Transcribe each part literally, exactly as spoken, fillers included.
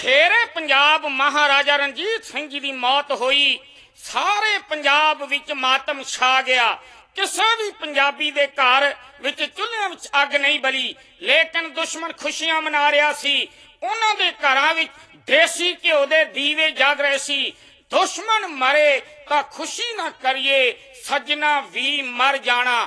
शेरे पंजाब महाराजा रणजीत सिंह जी की मौत हुई। सारे पंजाब विच मातम छा गया। किसी भी पंजाबी दे घर विच चुल्हियां विच अग नहीं बली, लेकिन दुश्मन खुशियां मना रहा सी। उन्हां दे घरां विच देसी घ्यो दे दीवे जग रहे सी। दुश्मन मरे तां खुशी ना करिए, सजना भी मर जाना।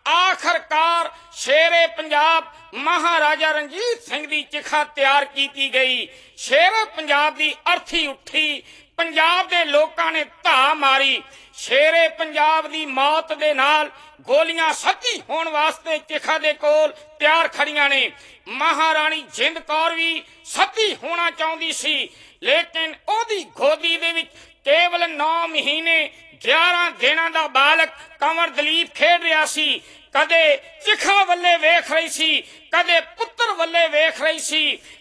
आखिरकार शेरे पंजाब महाराजा रणजीत सिंह दी चिखा तैयार की गई। शेरे पंजाब दी अर्थी उठी। पंजाब दे लोकां ने धा मारी। शेरे पंजाब दी मौत दे नाल गोलियां सच्ची होने वास्ते चिखा दे कोल तैयार खड़ियां ने। महाराणी जिंद कौर भी सती होना चाहती सी, लेकिन ओदी गोदी दे विच केवल नौ महीने ग्यारह दिनां दा बालक कंवर दलीप खेड रहा सी। कदे चिखा वल्ले वेख रही सी, कदे पुत्र वल्ले वेख रही सी।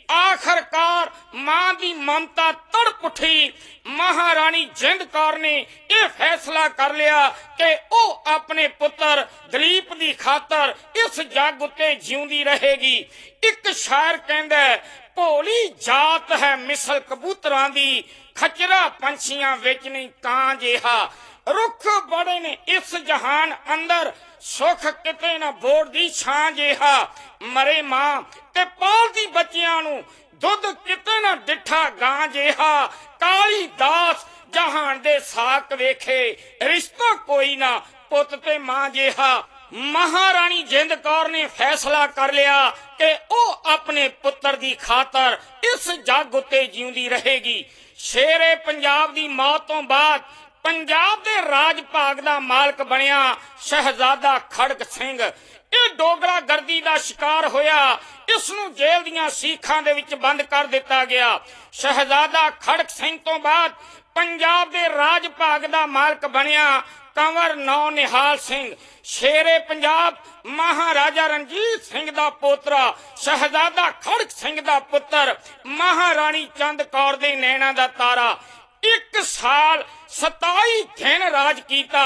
आखिरकार मां दी ममता तड़प उठी। महाराणी जिंद कौर ने यह फैसला कर लिया कि ओ अपने पुत्र दलीप दी खातर इस जग उत्ते जिउंदी रहेगी। एक शायर कहंदा है, भोली जात है मिसल कबूतरां दी, खचरा पंछियां विच नहीं कां जिहा। रुख बड़े ने इस जहान अंदर, सुख किते ना बोर दी छां जिहा। मरे मां ते पालदी बच्चियां नूं, दुध किते ना डिठा गां जिहा। काली दास जहान दे साक वेखे, रिश्ता कोई ना पुत ते मां जिहा। महाराणी जिंद कौर ने फैसला कर लिया कि ओ अपने पुत्र दी खातर इस जग उत्ते जिउंदी रहेगी। शेरे पंजाब दी मौत तो बाद पंजाब दे राज भाग दा मालक बनिया शहजादा खड़क सिंह। ये डोगरा गर्दी दा शिकार होया। इसनूं जेल दियां सीखां दे विच बंद कर दिता गया। शहजादा खड़क सिंह तो बाद पंजाब दे राज भाग दा मालक बनिया कंवर नौ निहाल सिंह। शेरे पंजाब महाराजा रणजीत सिंह दा पोतरा शहजादा खड़क सिंह दा पुत्र महाराणी चंद कौर दे नैना दा तारा। एक साल सताई दिन राज कीता।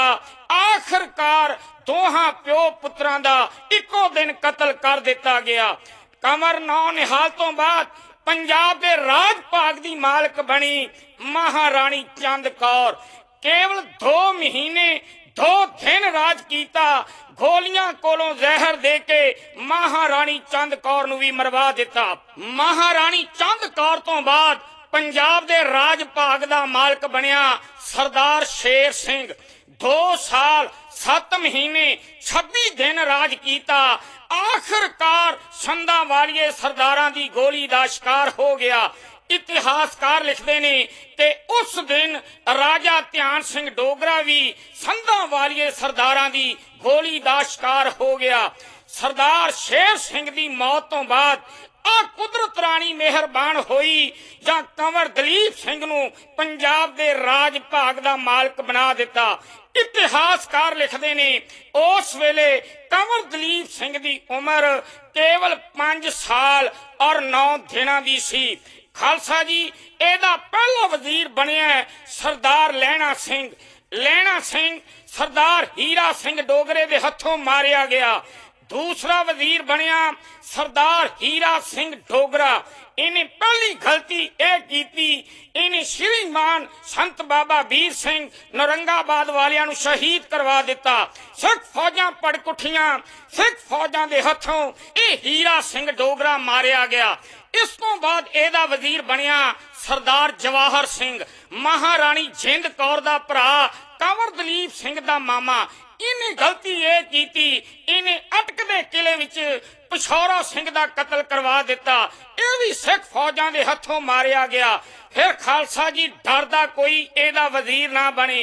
आखिरकार दोहां प्यो पुत्रां दा इको दिन कतल कर दिता गया। कंवर नौ निहाल तो बाद पंजाब दे राज भाग दी मालक बनी महाराणी चंद कौर। केवल दो महीने दो दिन राज कीता। गोलियां कोलों जहर दे के महाराणी चंद कौर नूं भी मरवा दिता। महाराणी चंद कौर तो बाद पंजाब दे राज भाग दा मालक बनिया सरदार शेर सिंह। दो साल सत्त महीने छब्बी दिन राज कीता। आखिरकार संदा वालिए सरदारां दी गोली दा शिकार हो गया। इतिहासकार लिखते ने कि उस दिन राजा ध्यान सिंह डोगरा भी संदा वालिए सरदारां दी गोली दा शिकार हो गया। सरदार शेर सिंह दी मौत तो बाद आ कुदरत राणी मेहरबान होई जां कंवर दलीप सिंह नूं पंजाब दे राज भाग दा मालक बना दिता। इतिहासकार लिखते ने उस वेले कंवर दलीप सिंह दी उम्र केवल पांच साल और नौ दिनां दी सी। खालसा जी एदा पहला वजीर बनिया सरदार लैणा सिंह। लैणा सिंह सरदार हीरा सिंह डोगरे दे हथों मारिया गया। दूसरा वजीर बनिया सरदार हीरा सिंह डोगरा। इन्हें पहली गलती यह की, इन्हें श्रीमान संत बाबा वीर सिंह नौरंगाबाद वालियां नूं शहीद करवा दिता। सिख फौजां पड़क उठियां। सिख फौजां दे हथों यह हीरा सिंह डोगरा मारिया गया। इस तो बाद एदा वजीर बनिया सरदार जवाहर सिंह, महाराणी जिंद कौर दा भरा कंवर दलीप सिंह दा मामा। इन्हें गलती यह की, इन्हें अटकदे किले विच पिछौरा सिंह दा कतल करवा दिता। यह भी सिख फौजां दे हथों मारिया गया। फिर खालसा जी डरदा कोई एदा वजीर ना बने।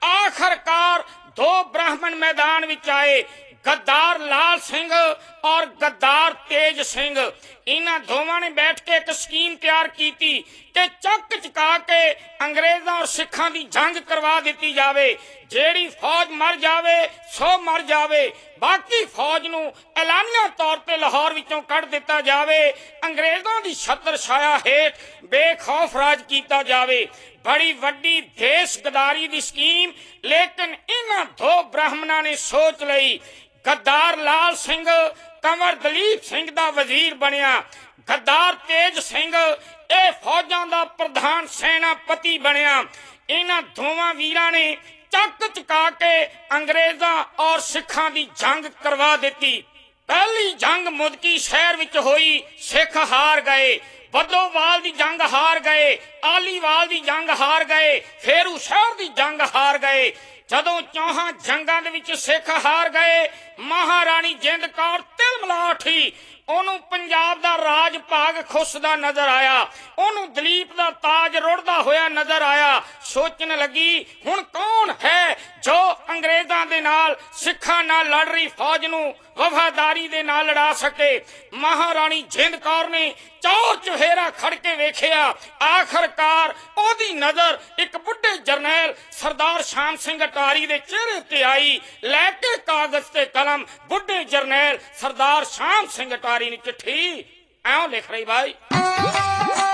आखिरकार दो ब्राह्मण मैदान विच आए, गद्दार लाल सिंह और गद्दार तेज सिंह। इन्हां दोवां ने बैठ के एक स्कीम तैयार की कि चक चका के अंग्रेजां और सिखां दी जंग करवा दी जावे। जेड़ी फौज मर जावे सो मर जावे, बाकी फौज नूं ऐलानिया तौर पर लाहौर विचों कढ़ दिता जावे। अंग्रेजां दी छत्र छाया हेठ बेखौफ राज कीता जावे। बड़ी वड्डी देश गदारी दी स्कीम, लेकिन इन्हां दो ब्राह्मणां ने सोच लई। गद्दार लाल सिंह कंवर दलीप सिंह दा वजीर बनिया। गद्दार तेज सिंह ए फौजां दा ਪ੍ਰਧਾਨ ਸੈਨਾਪਤੀ ਬਣਿਆ। ਇਹਨਾਂ ਦੋਵਾਂ ਵੀਰਾਂ ਨੇ ਚੱਕ ਚੁਕਾ ਕੇ ਅੰਗਰੇਜ਼ਾਂ ਔਰ ਸਿੱਖਾਂ ਦੀ ਜੰਗ ਕਰਵਾ ਦਿੱਤੀ। ਪਹਿਲੀ ਜੰਗ ਮੁਦਕੀ ਸ਼ਹਿਰ ਵਿੱਚ ਹੋਈ, ਸਿੱਖ ਹਾਰ ਗਏ। ਬੱਦੋਵਾਲ ਦੀ ਜੰਗ ਹਾਰ ਗਏ, ਆਲੀਵਾਲ ਦੀ ਜੰਗ ਹਾਰ ਗਏ, ਫੇਰੂ ਸ਼ਹਿਰ ਦੀ ਜੰਗ ਹਾਰ ਗਏ। ਜਦੋਂ ਚੌਹਾਂ ਜੰਗਾਂ ਦੇ ਵਿੱਚ ਸਿੱਖ ਹਾਰ ਗਏ, ਮਹਾਰਾਣੀ ਜਿੰਦ ਕੌਰ ਤਿਲਮਿਲਾ ਉੱਠੀ। ਉਹਨੂੰ ਪੰਜਾਬ ਦਾ ਰਾਜ ਭਾਗ ਖੁੱਸਦਾ ਨਜ਼ਰ ਆਇਆ, ਉਹਨੂੰ ਦਲੀਪ ਦਾ ਤਾਜ ਰੁੜਦਾ ਹੋਇਆ ਨਜ਼ਰ ਆਇਆ। ਸੋਚਣ ਲੱਗੀ ਹੁਣ ਕੌਣ ਹੈ ਜੋ ਅੰਗਰੇਜ਼ਾਂ ਦੇ ਨਾਲ ਸਿੱਖਾਂ ਨਾਲ ਲੜ ਰਹੀ ਫੌਜ ਨੂੰ ਵਫਾਦਾਰੀ ਦੇ ਨਾਲ ਲੜਾ ਸਕੇ। ਮਹਾਰਾਣੀ ਜਿੰਦ ਕੌਰ ਨੇ ਚੌਰ ਚੁਫੇਰਾ ਖੜ ਕੇ ਵੇਖਿਆ। ਆਖਰਕਾਰ ਉਹਦੀ ਨਜ਼ਰ ਇੱਕ ਬੁੱਢੇ ਜਰਨੈਲ ਸਰਦਾਰ ਸ਼ਾਮ ਸਿੰਘ ਅਟਾਰੀ ਦੇ ਚਿਹਰੇ ਤੇ ਆਈ। ਲੈ ਕੇ ਕਾਗਜ਼ ਤੇ ਕਲਮ ਬੁੱਢੇ ਜਰਨੈਲ ਸਰਦਾਰ ਸ਼ਾਮ ਸਿੰਘ ਅਟਾਰੀ ਨੇ ਚਿੱਠੀ ਐਂ ਲਿਖ ਰਹੀ ਬਾਈ।